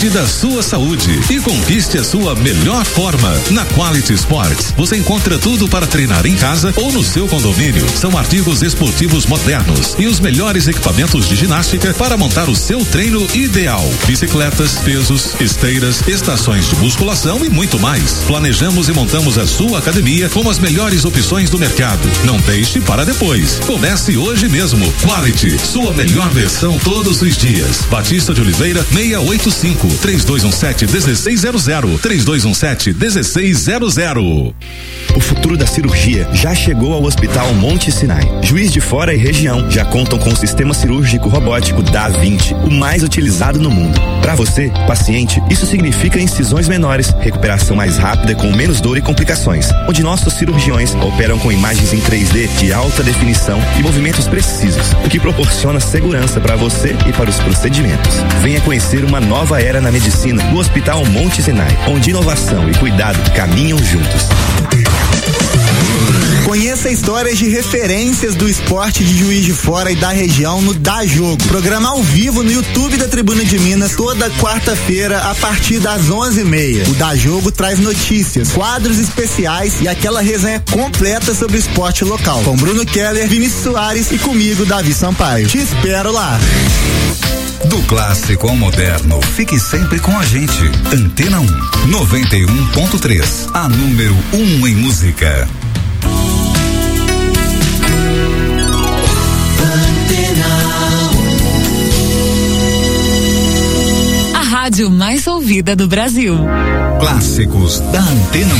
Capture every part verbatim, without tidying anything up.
cuide da sua saúde e conquiste a sua melhor forma. Na Quality Sports, você encontra tudo para treinar em casa ou no seu condomínio. São artigos esportivos modernos e os melhores equipamentos de ginástica para montar o seu treino ideal. Bicicletas, pesos, esteiras, estações de musculação e muito mais. Planejamos e montamos a sua academia com as melhores opções do mercado. Não deixe para depois. Comece hoje mesmo. Quality, sua melhor versão todos os dias. Batista de Oliveira, seiscentos e oitenta e cinco, três dois um sete, um seis zero zero, três dois um sete, um seis zero zero. O futuro da cirurgia já chegou ao Hospital Monte Sinai. Juiz de Fora e região já contam com o sistema cirúrgico robótico Da Vinci, o mais utilizado no mundo. Para você, paciente, isso significa incisões menores, recuperação mais rápida com menos dor e complicações, onde nossos cirurgiões operam com imagens em três D de alta definição e movimentos precisos, o que proporciona segurança para você e para os procedimentos. Venha conhecer uma nova era na medicina no Hospital Monte Sinai, onde inovação e cuidado caminham juntos. Conheça histórias de referências do esporte de Juiz de Fora e da região no Dá Jogo. Programa ao vivo no YouTube da Tribuna de Minas toda quarta-feira a partir das onze e meia. O Dá Jogo traz notícias, quadros especiais e aquela resenha completa sobre o esporte local. Com Bruno Keller, Vinícius Soares e comigo, Davi Sampaio. Te espero lá. Do clássico ao moderno, fique sempre com a gente. Antena um, noventa e um ponto três, a número um em música. A rádio mais ouvida do Brasil. Clássicos da Antena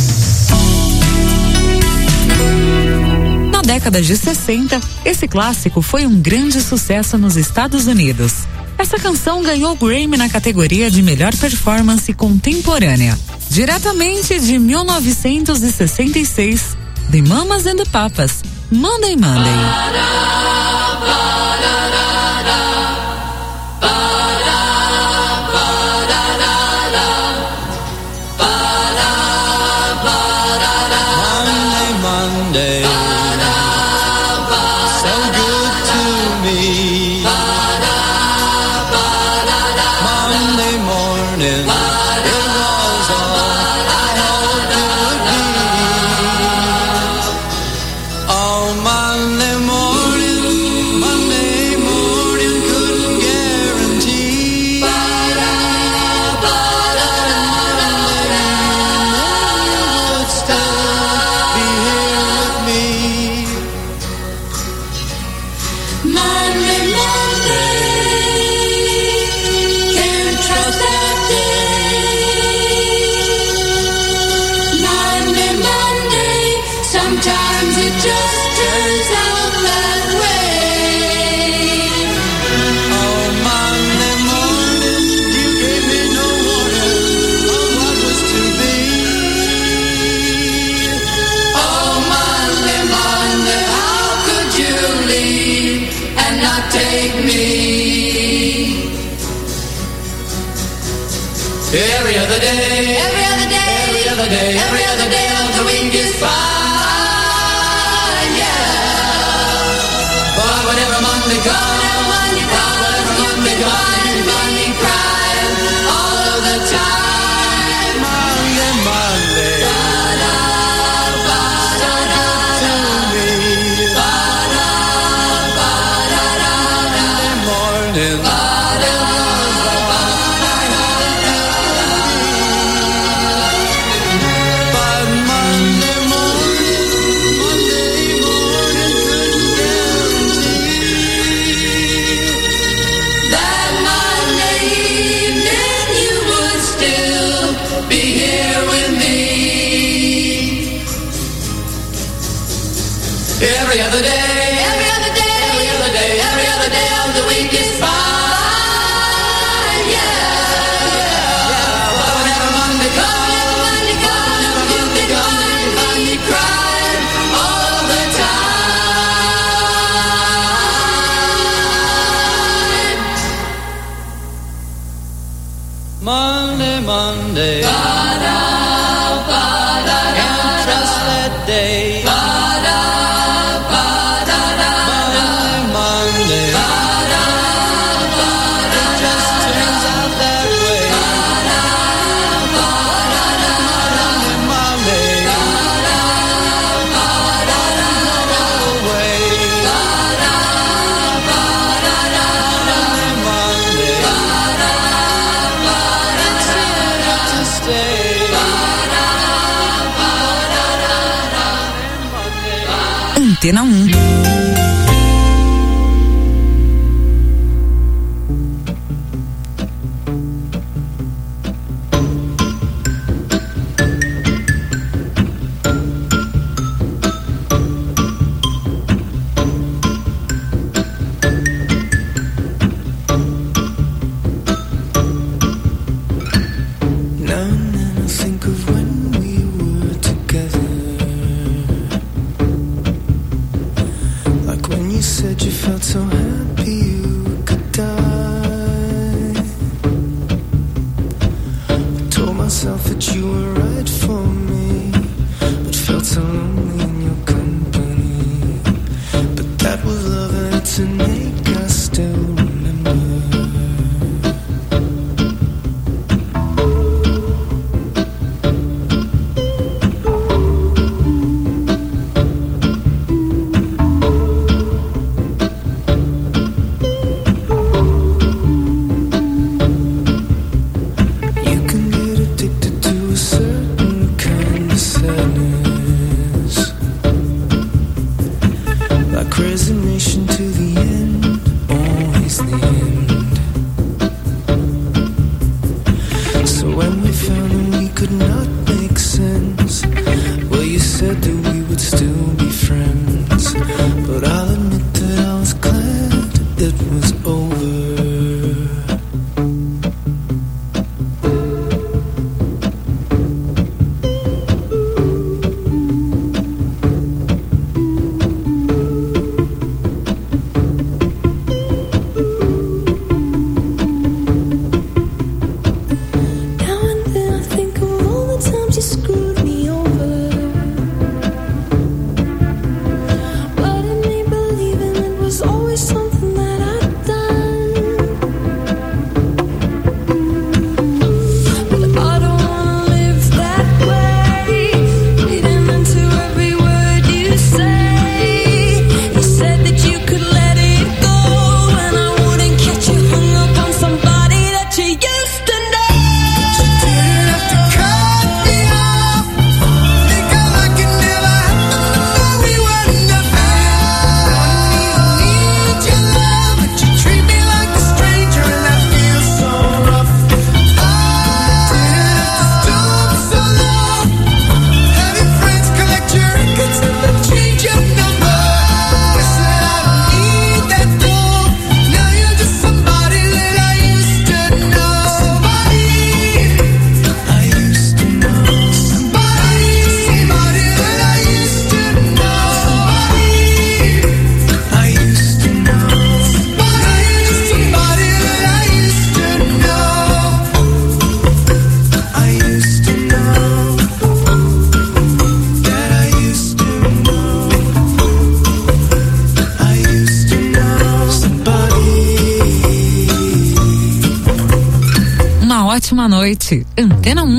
um. Na década de sessenta, esse clássico foi um grande sucesso nos Estados Unidos. Essa canção ganhou o Grammy na categoria de melhor performance contemporânea. Diretamente de mil novecentos e sessenta e seis, The Mamas and the Papas, Monday Monday. Every other day, every other day, every other day, every other day of the week is fine, yeah. But whenever Monday comes, whenever Monday comes, whenever Monday comes, Monday cries all of the time. Monday, Monday, ba-da, ba-da-da, to me, ba-da, ba-da-da, Monday morning, ba-da, every other day, every other day, every other day, every other day of the week is fine, yeah. Yeah. But whenever Monday comes, whenever Monday comes, whenever Monday comes, Monday cries all the time. Monday, Monday, ba-da, ba-da, can't trust that day. Monday, Monday, it just turns out that way. Antena um. Ótima noite, Antena um.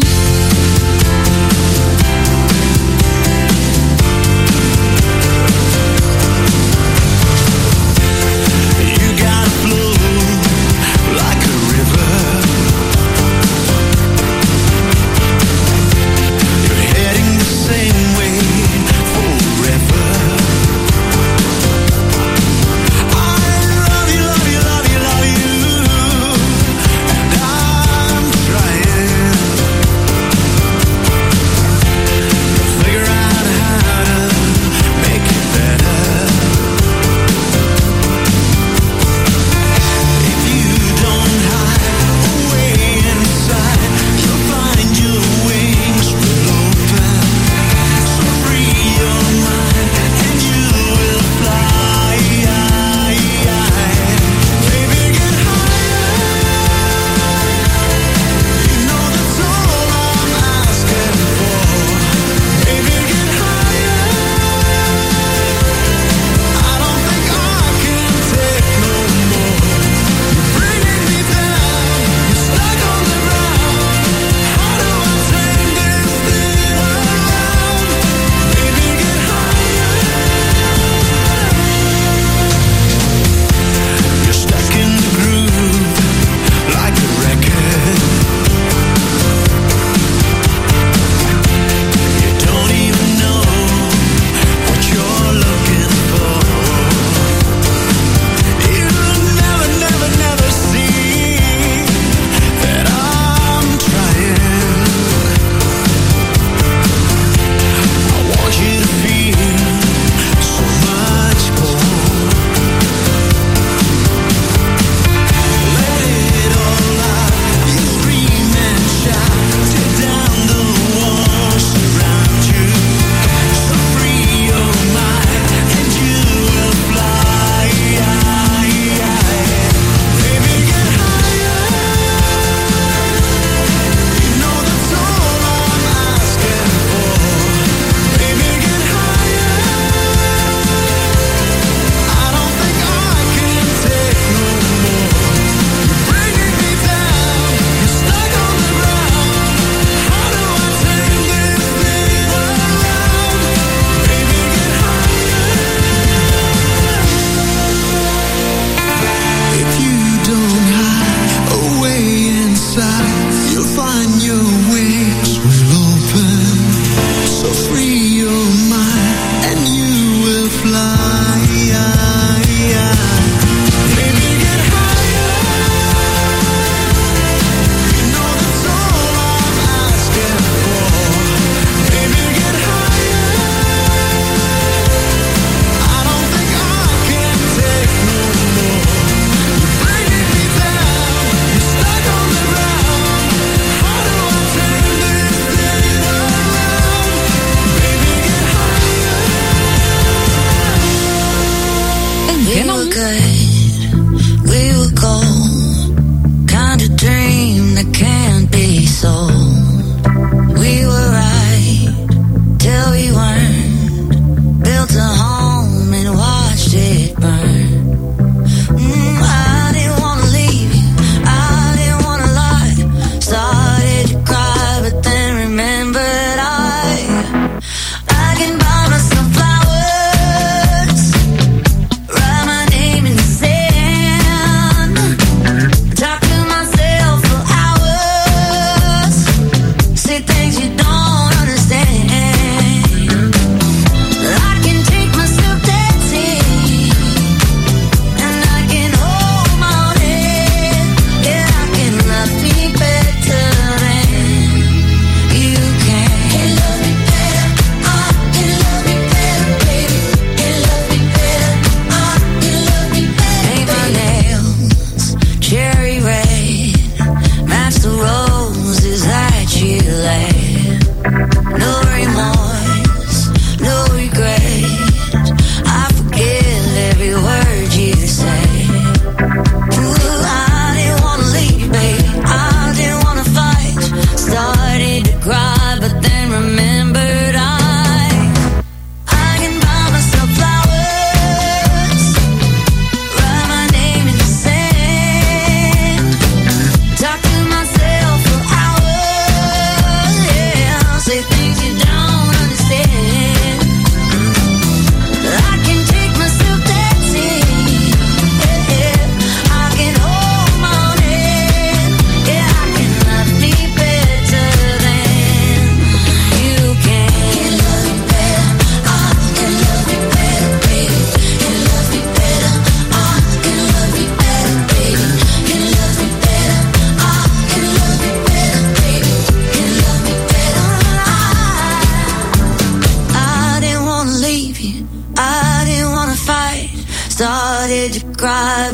Trying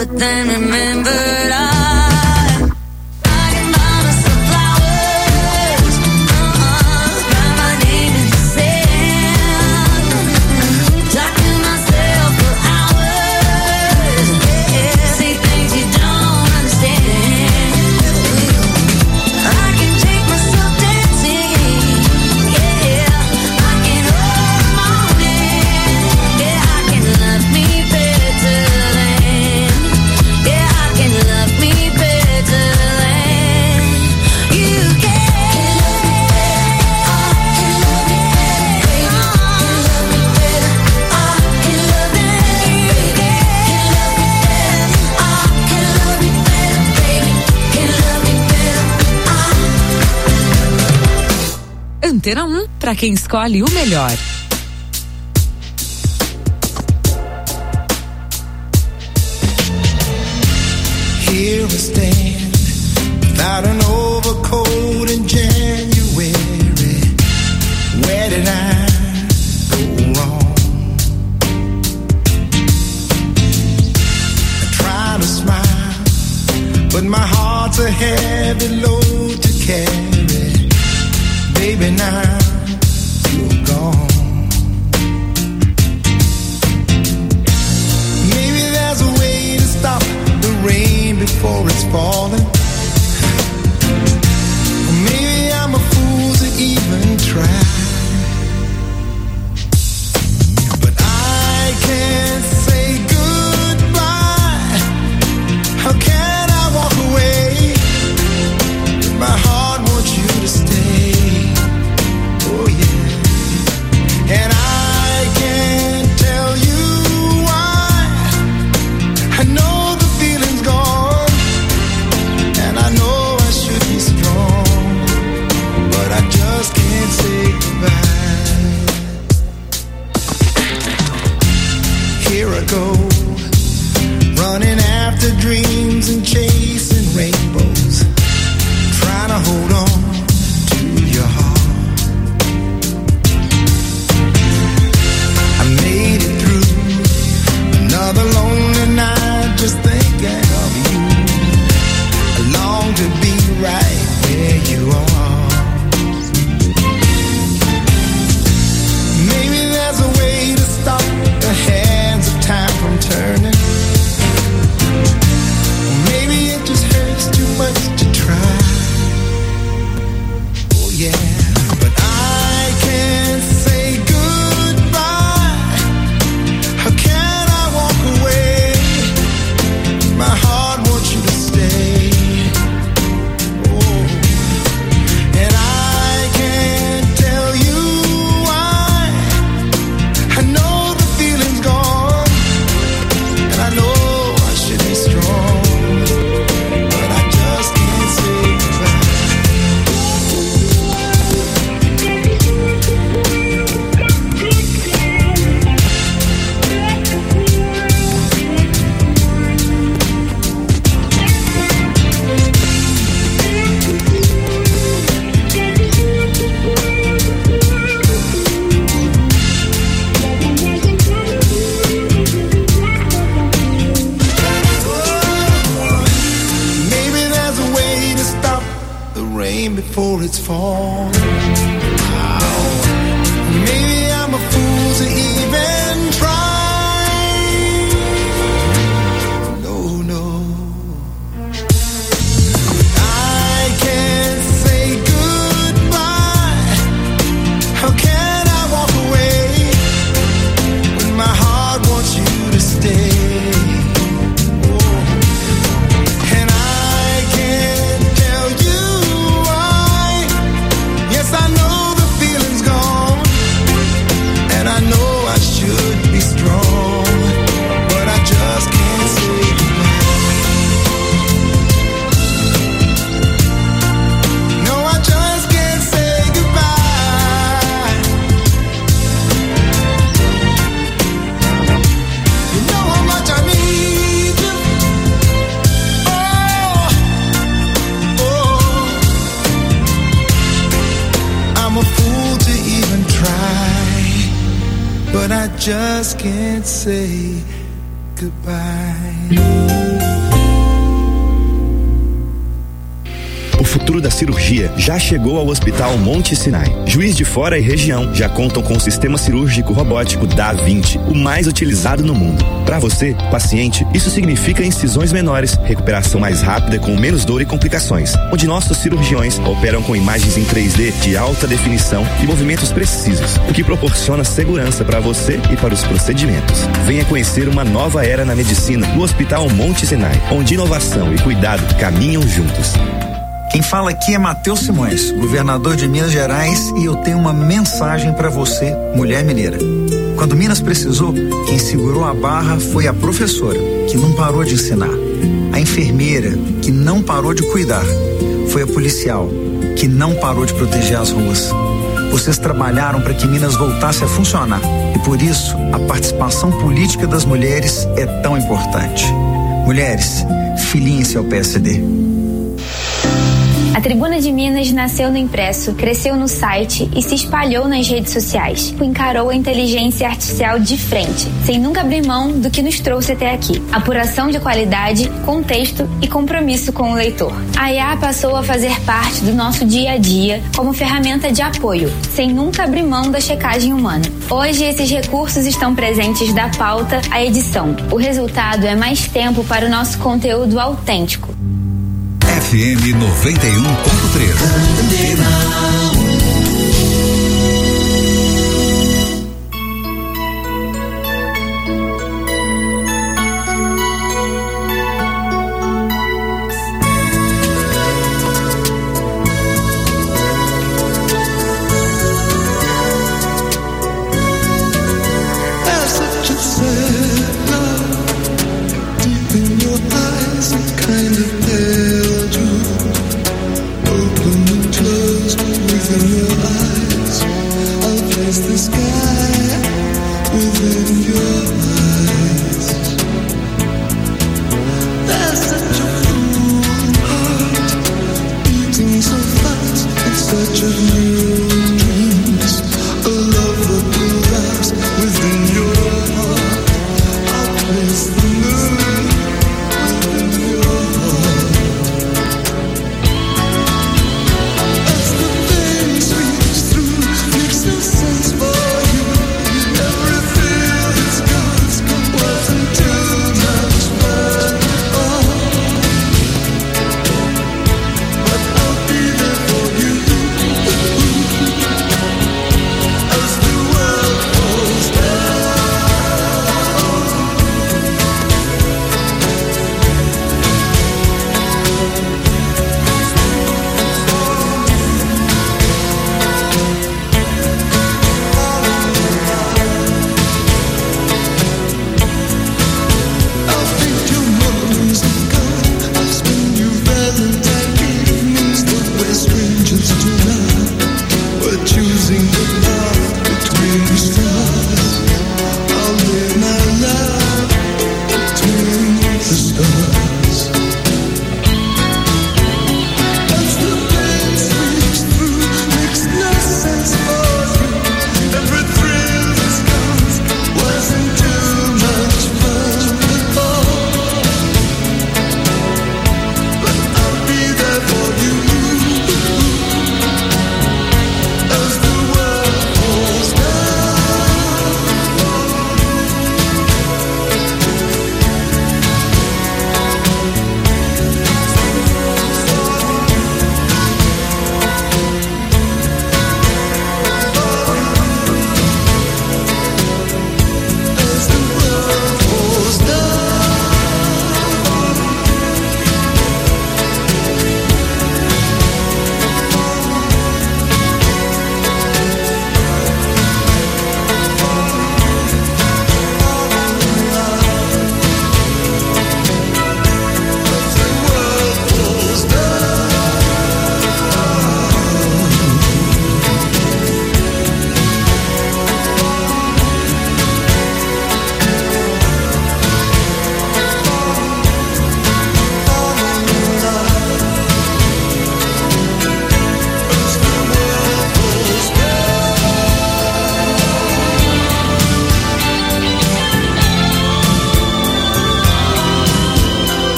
but then remembered I Antena um, para quem escolhe o melhor. Here we stand, without an overcoat in January. Where did I go wrong? I try to smile, but my heart's a heavy load to carry. Baby, now you're gone. Maybe there's a way to stop the rain before it's falling. Or maybe I'm a fool to even try. But I can't say goodbye. How can I walk away? My heart wants you to stay. And I can't tell you why. I know the feeling's gone, and I know I should be strong, but I just can't say goodbye. Here I go, running after dreams and chasing rainbows, trying to hold on to your heart. Another lonely night just thinking of you. I long to be right where you are. Maybe there's a way to stop the hands of time from turning. Maybe it just hurts too much to try. Oh yeah, but I can't say goodbye. How can my heart wants you to stay. Oh, and I can't tell you why. I know the feeling's gone, and I know I should be strong, but I just can't say goodbye. Before it's fall. Maybe I'm a fool to even try. No, no. I can't say goodbye. How can I walk away when my heart wants you to stay? I know the feeling's gone, and I know I should be strong, but I just can't say goodbye. No, I just can't say goodbye. You know how much I need you. Oh, oh. I'm a fool to even try, but I just can't say goodbye. O futuro da cirurgia já chegou ao Hospital Monte Sinai. Juiz de Fora e região já contam com o sistema cirúrgico robótico Da Vinci, o mais utilizado no mundo. Para você, paciente, isso significa incisões menores, recuperação mais rápida com menos dor e complicações, onde nossos cirurgiões operam com imagens em três D de alta definição e movimentos precisos, o que proporciona segurança para você e para os procedimentos. Venha conhecer uma nova era na medicina no Hospital Monte Sinai, onde inovação e cuidado caminham juntos. Quem fala aqui é Matheus Simões, governador de Minas Gerais, e eu tenho uma mensagem para você, mulher mineira. Quando Minas precisou, quem segurou a barra foi a professora, que não parou de ensinar. A enfermeira, que não parou de cuidar. Foi a policial, que não parou de proteger as ruas. Vocês trabalharam para que Minas voltasse a funcionar. E por isso, a participação política das mulheres é tão importante. Mulheres, filinhem-se ao P S D. A Tribuna de Minas nasceu no impresso, cresceu no site e se espalhou nas redes sociais. Encarou a inteligência artificial de frente, sem nunca abrir mão do que nos trouxe até aqui. Apuração de qualidade, contexto e compromisso com o leitor. A I A passou a fazer parte do nosso dia a dia como ferramenta de apoio, sem nunca abrir mão da checagem humana. Hoje, esses recursos estão presentes da pauta à edição. O resultado é mais tempo para o nosso conteúdo autêntico. F M noventa e um ponto três.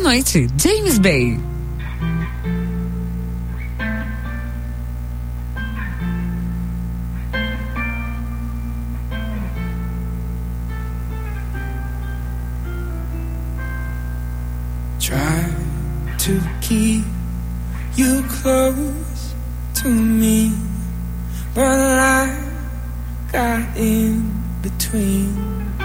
noite, James Bay. Try to keep you close to me, but I got in between.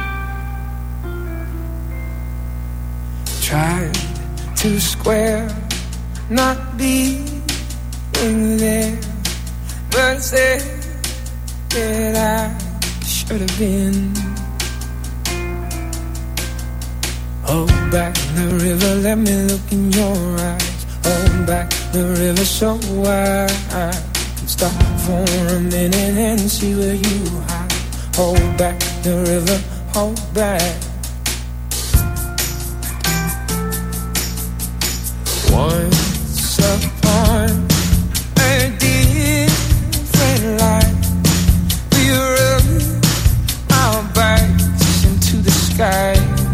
Tried to square, not being there, but said that I should have been. Hold back the river, let me look in your eyes. Hold back the river so I can stop for a minute and see where you hide. Hold back the river, hold back. Once upon a different life, we rubbed our backs into the sky.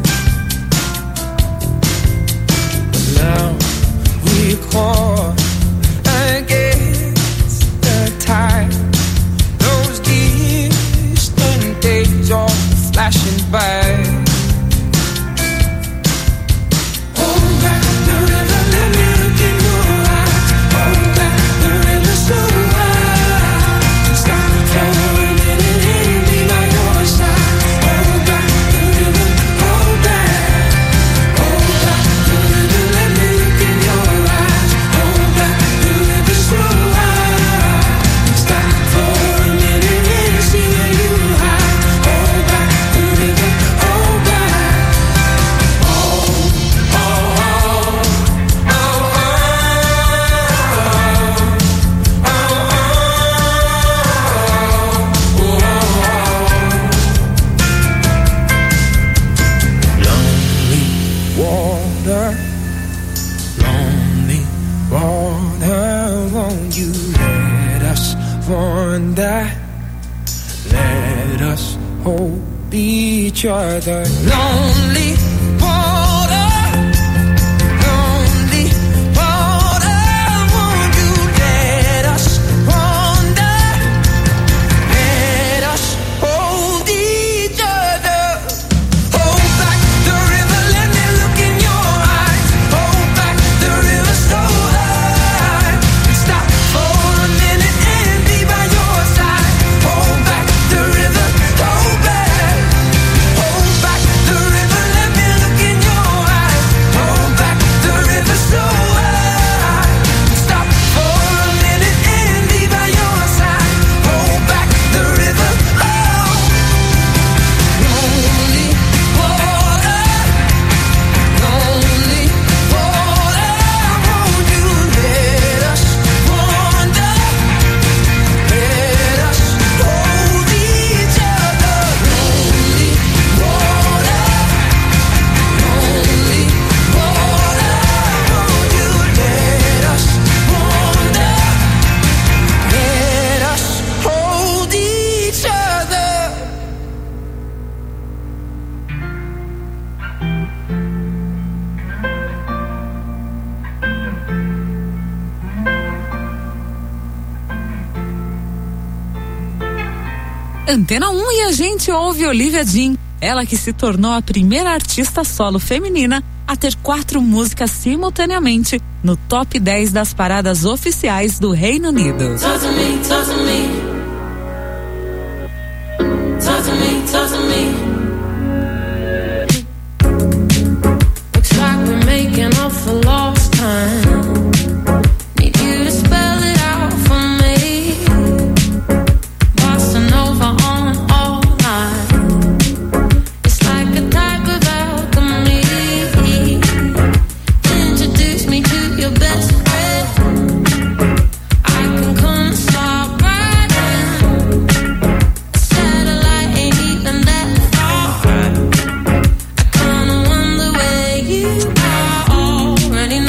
Now we caught against the tide. Those distant days are flashing by. Hold back the river, let me look in your eyes. Hold back the river so I can stop for a minute and be by your side. Hold back the river, hold back. Hold back the river, let me look in your eyes. Hold back the river so I can stop for a minute and see where you hide. Hold back the river, hold back. Oh, oh, oh, oh, oh, Lonely water, lonely water, won't you let us wander? Let us hold each other. Lonely water, lonely water, won't you let us wander? Let us hold each other. Hold back the river, let me look in your eyes. Hold back the river so I can stop for a minute and be by your side. Hold back the river, hold back. Hold back the river, let me look in your eyes. Hold back the river so I can stop for a minute and be by your side. Hold back the river, oh. Lonely water, lonely water, won't you let us wander? Let us hold each other. Lonely water, lonely water, won't you let us wander? Let us hold each other. Antena um e a gente ouve Olivia Dean, ela que se tornou a primeira artista solo feminina a ter quatro músicas simultaneamente no top dez das paradas oficiais do Reino Unido. Talk to me, talk to me. Talk to me, talk to me. Looks like we're making up for lost time. Need you to spell it out for me. Bossa Nova on all night. It's like a type of alchemy. Introduce me to your best friend. I can come and stop right now. A satellite ain't even that far. I kinda wonder where you are already.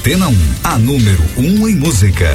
Antena um, a número um em música.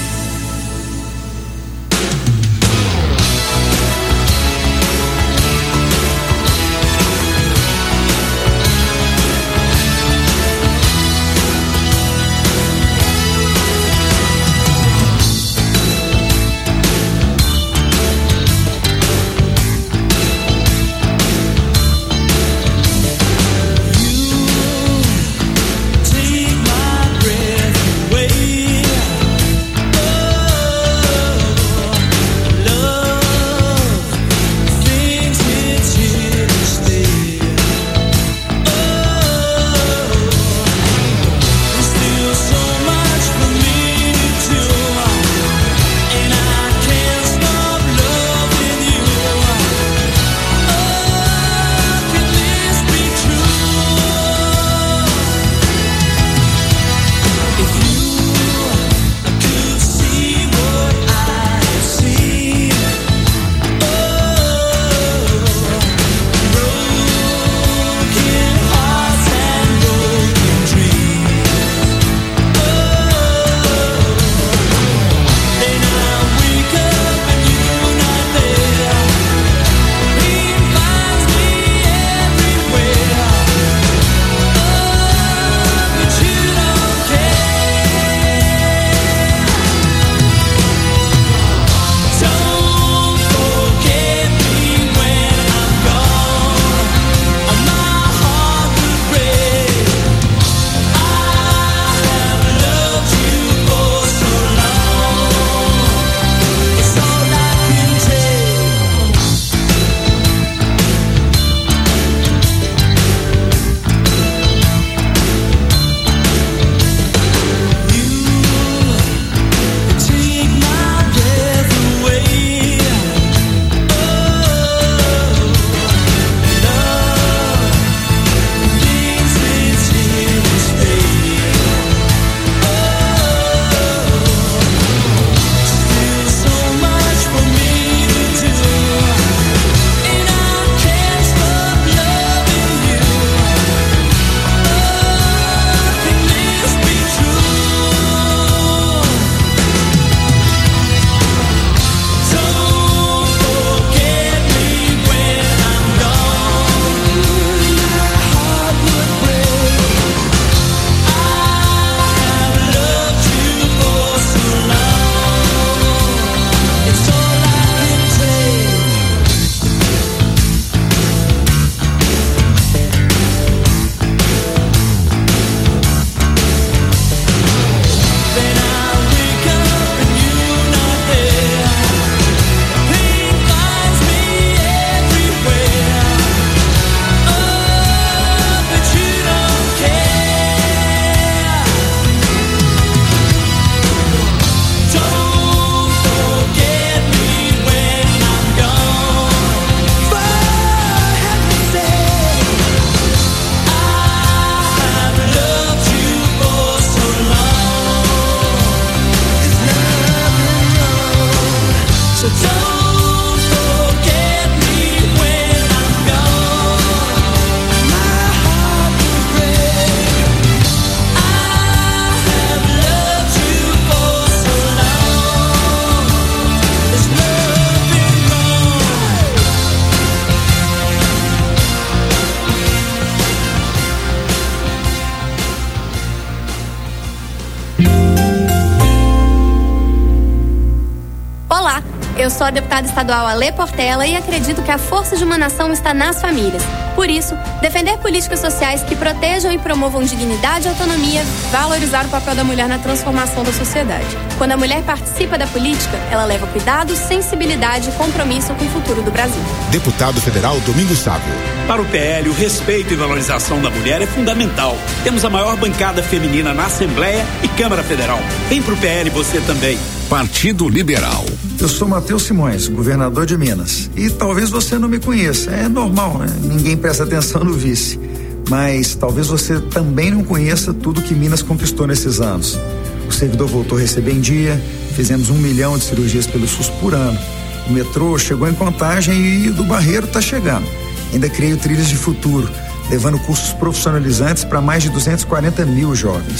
Eu sou a deputada estadual Alê Portela e acredito que a força de uma nação está nas famílias. Por isso, defender políticas sociais que protejam e promovam dignidade e autonomia, valorizar o papel da mulher na transformação da sociedade. Quando a mulher participa da política, ela leva cuidado, sensibilidade e compromisso com o futuro do Brasil. Deputado Federal Domingos Sávio. Para o P L, o respeito e valorização da mulher é fundamental. Temos a maior bancada feminina na Assembleia e Câmara Federal. Vem pro P L você também. Partido Liberal. Eu sou Matheus Simões, governador de Minas. E talvez você não me conheça. É normal, né? Ninguém presta atenção no vice. Mas talvez você também não conheça tudo que Minas conquistou nesses anos. O servidor voltou a receber em dia, fizemos um milhão de cirurgias pelo SUS por ano. O metrô chegou em Contagem e do Barreiro está chegando. Ainda criei o Trilhas de Futuro, levando cursos profissionalizantes para mais de duzentos e quarenta mil jovens.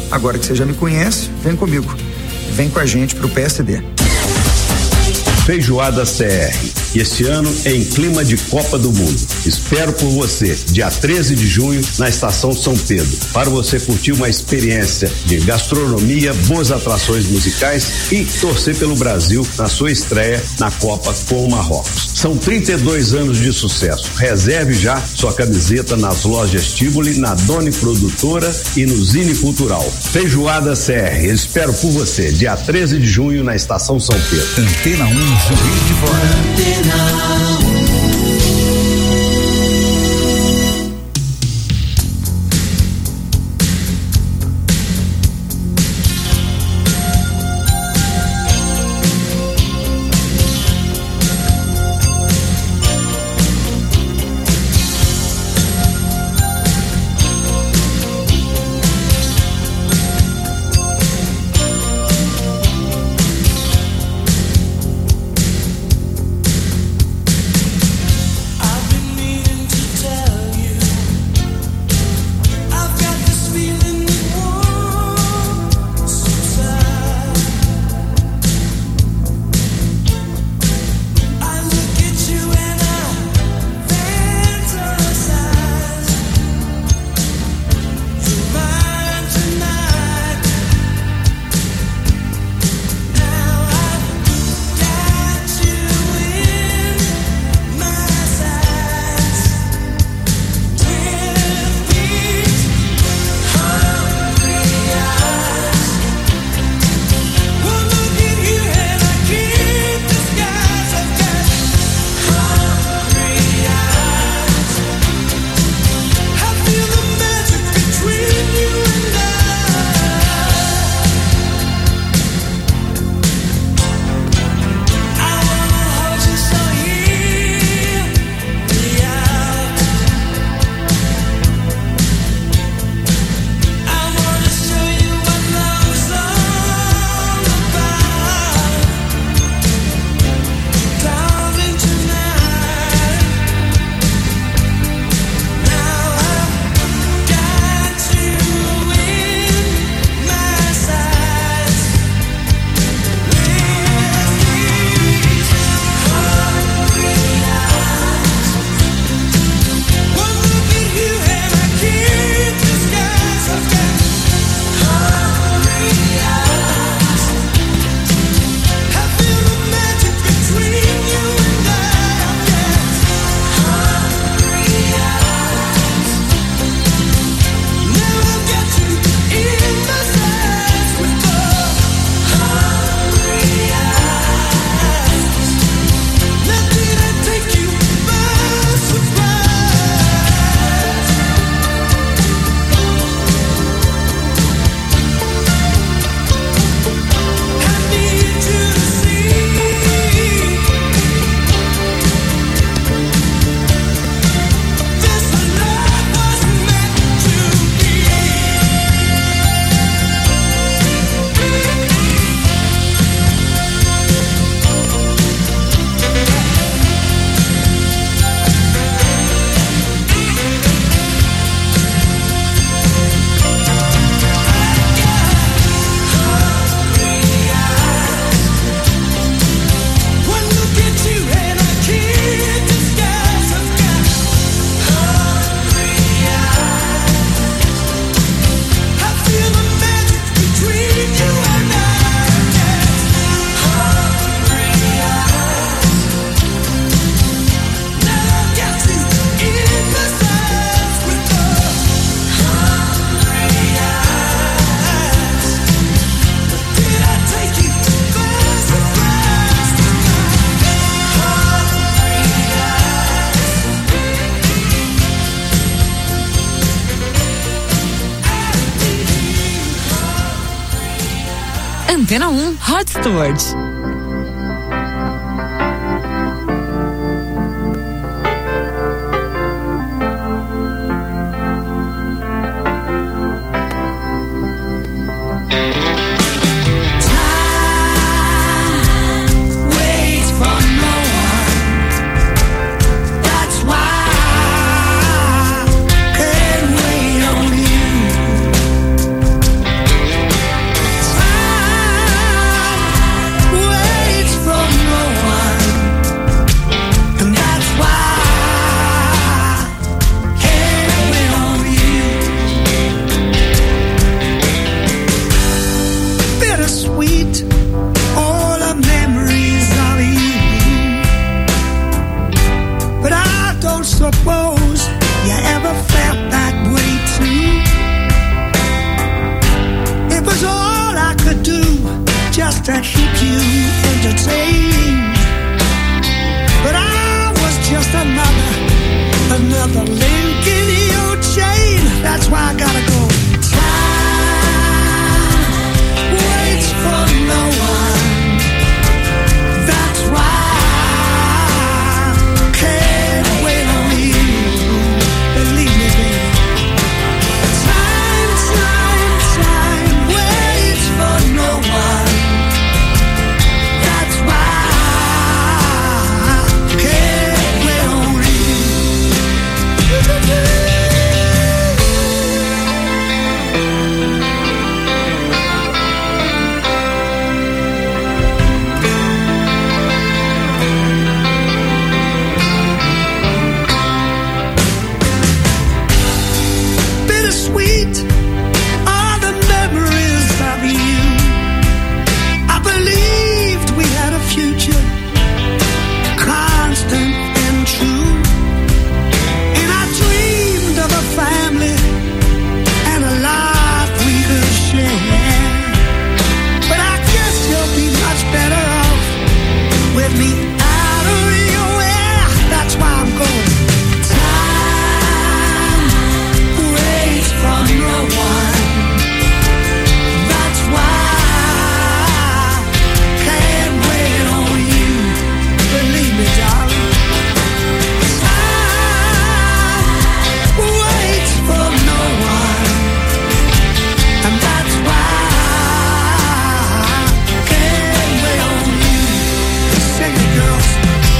Agora que você já me conhece, vem comigo. Vem com a gente pro P S D. Feijoada C R. Este ano em clima de Copa do Mundo. Espero por você, dia treze de junho, na Estação São Pedro, para você curtir uma experiência de gastronomia, boas atrações musicais e torcer pelo Brasil na sua estreia na Copa com o Marrocos. São trinta e dois anos de sucesso. Reserve já sua camiseta nas lojas Tivoli, na Doni Produtora e no Zine Cultural. Feijoada C R. Espero por você, dia treze de junho, na Estação São Pedro. Antena um, Juiz de Fora. Antena um, Rod Stewart. just to keep you entertained. But I was just another, another link in your chain. That's why I gotta go. Time waits for no one. That's why I can't wait on you. Believe me, baby. Time, time, time waits for no one. That's why I can't wait on you. Bittersweet are the memories of you. I believed we had a future, constant and true. And I dreamed of a family and a life we could share. But I guess you'll be much better off with me out of your hair. That's why I'm going. Time waits for no one. That's why I can't wait on you. Believe me, darling. Time waits for no one. And that's why I can't wait on you. Sing it, girls.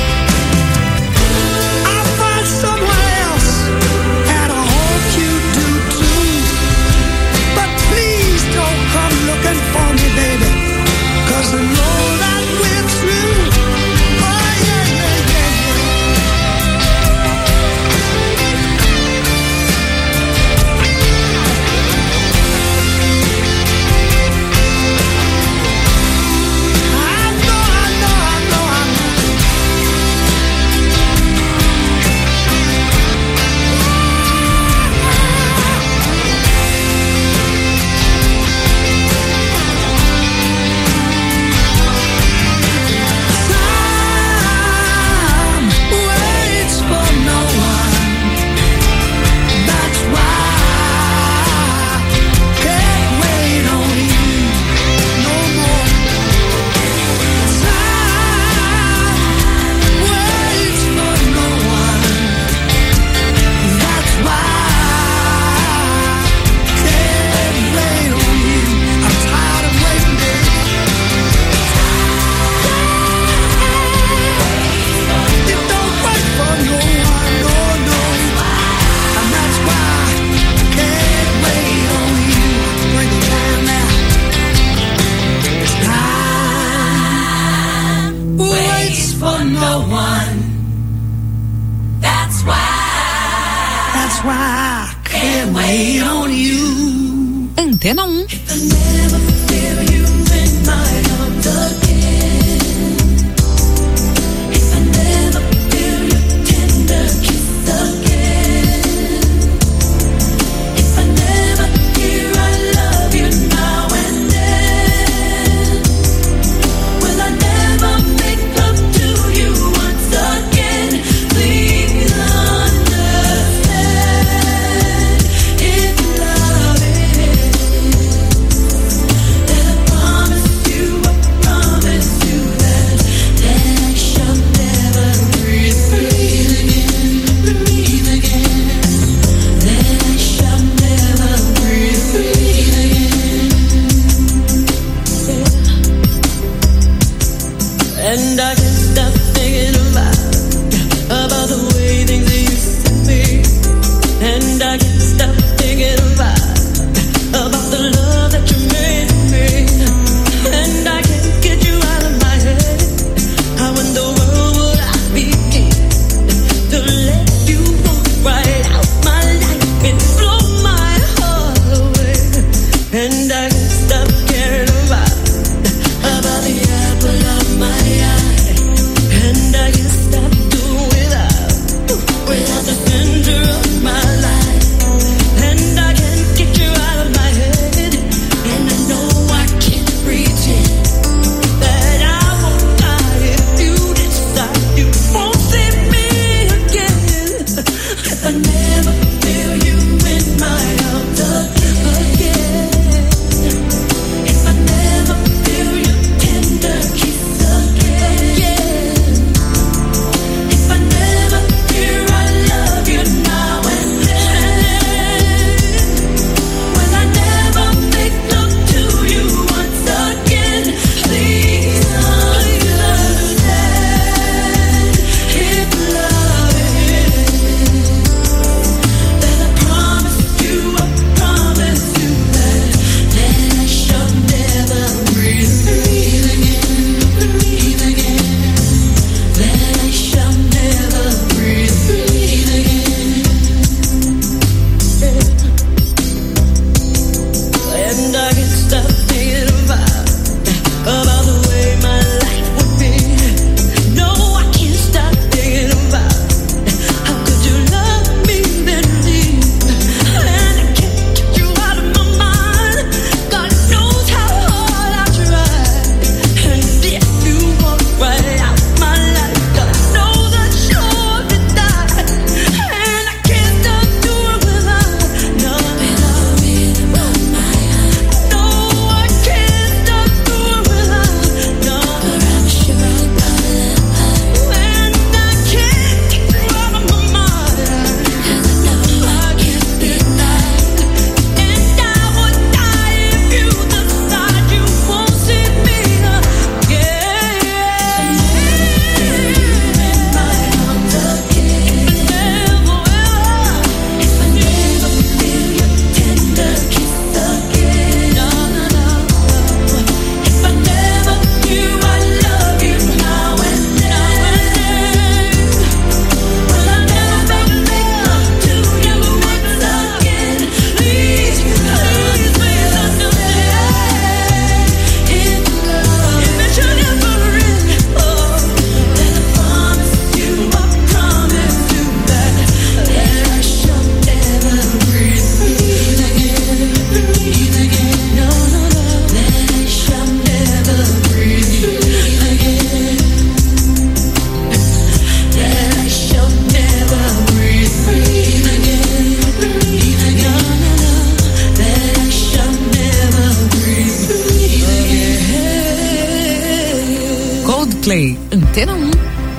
I'll find someone else, and I hope you do too. But please don't come looking for me, baby, 'cause I know that we're through. Oh, yeah, yeah, yeah, I know, I know, I know, I know. Time waits for no one. That's why I can't wait on you no more. Time waits for no one. That's why I can't wait on you. I'm tired of waiting, baby. It don't wait for no one, no, no. And that's why I can't wait on you. Bring it down now. Time waits for no one. That's why. That's why I can't wait on you. Antena um. Promise you a promise. Coldplay, Antena um.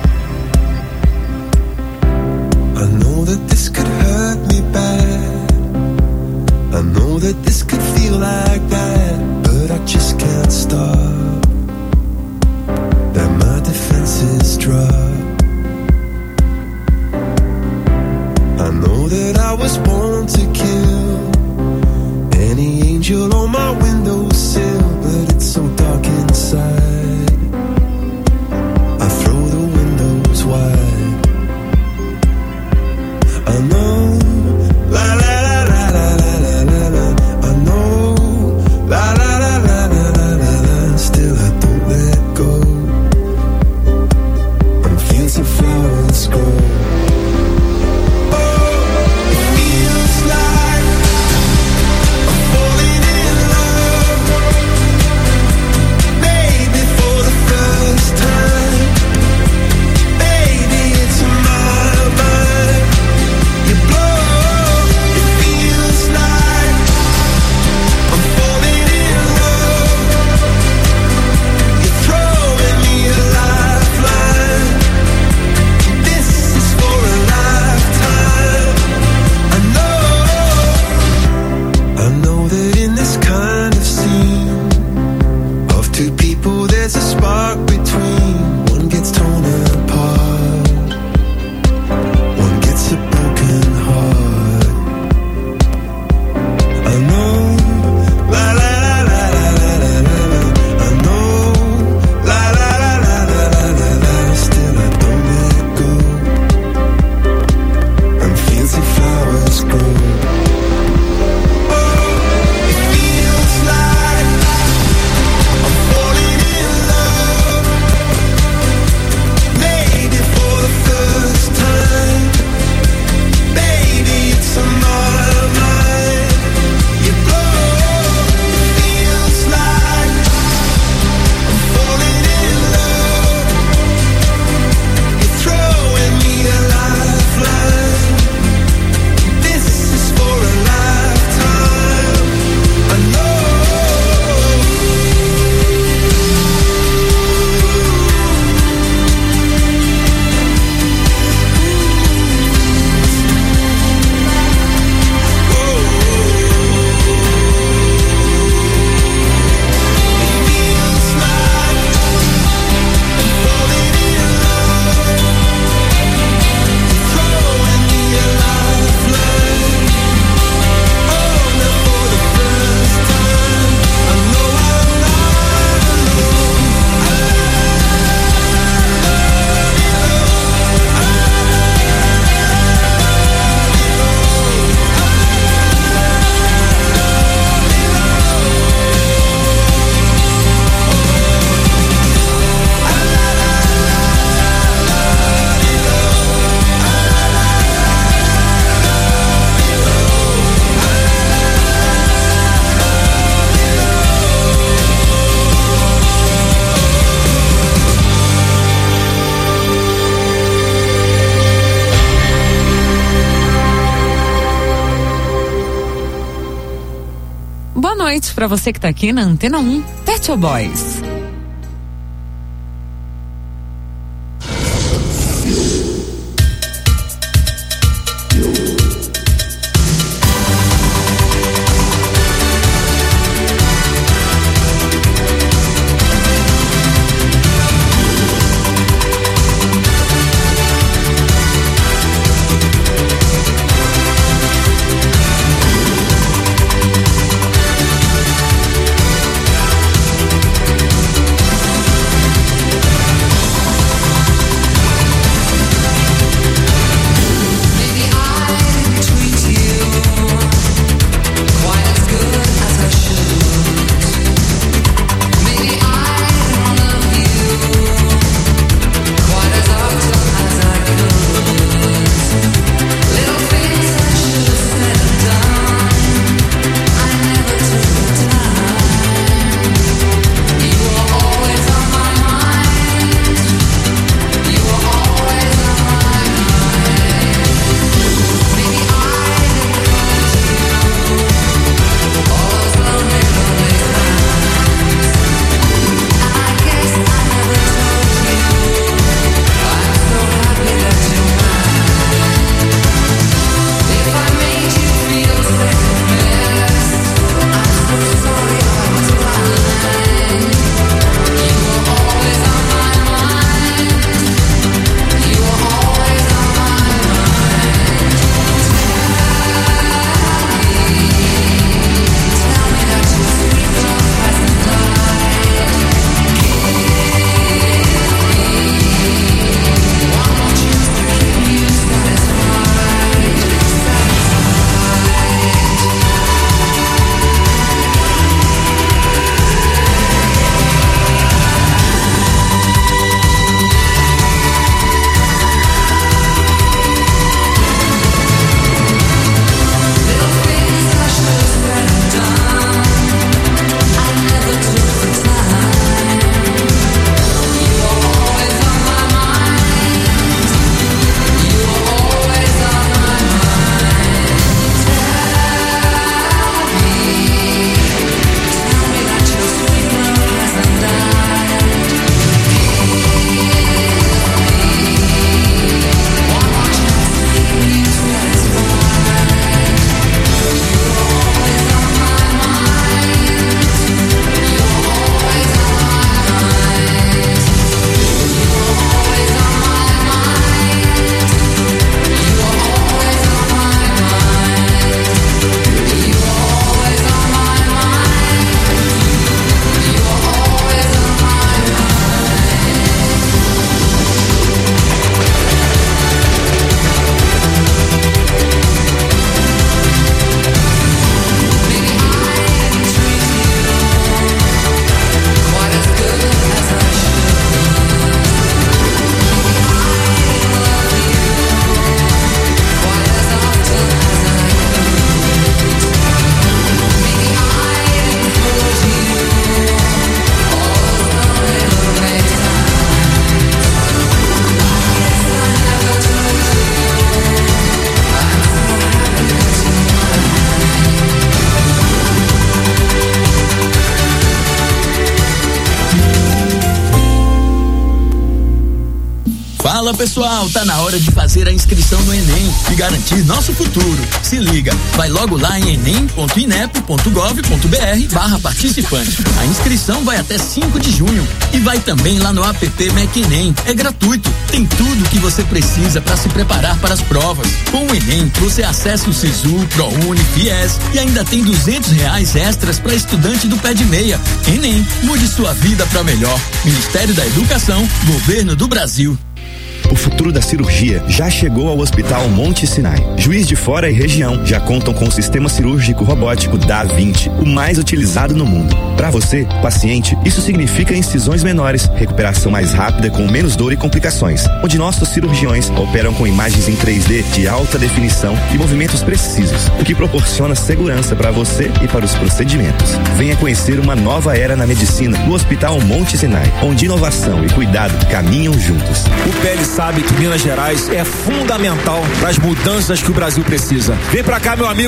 I know that this could hurt me bad. I know that this could feel like that, but I just can't stop. That my defenses drop. I know that I was born to kill any angel on my windowsill, but it's so dark inside. I throw the windows wide. I know, la la la la la la la la. I know, la la la la la la la la. Still I don't let go. And fields of flowers grow. Oh, it feels like I'm falling in love. noite pra você que tá aqui na Antena um, Pet Shop Boys. Fala pessoal, tá na hora de fazer a inscrição no Enem e garantir nosso futuro. Se liga, vai logo lá em enem ponto inep ponto gov ponto br barra participante. A inscrição vai até cinco de junho e vai também lá no app MecEnem. É gratuito, tem tudo o que você precisa para se preparar para as provas. Com o Enem, você acessa o Sisu, ProUni, Fies e ainda tem duzentos reais extras para estudante do pé de meia. Enem, mude sua vida para melhor. Ministério da Educação, Governo do Brasil. O futuro da cirurgia já chegou ao Hospital Monte Sinai. Juiz de Fora e região já contam com o sistema cirúrgico robótico Da Vinci, o mais utilizado no mundo. Para você, paciente, isso significa incisões menores, recuperação mais rápida com menos dor e complicações, onde nossos cirurgiões operam com imagens em três D de alta definição e movimentos precisos, o que proporciona segurança para você e para os procedimentos. Venha conhecer uma nova era na medicina no Hospital Monte Sinai, onde inovação e cuidado caminham juntos. O P L sabe que Minas Gerais é fundamental para as mudanças que o Brasil precisa. Vem pra cá, meu amigo.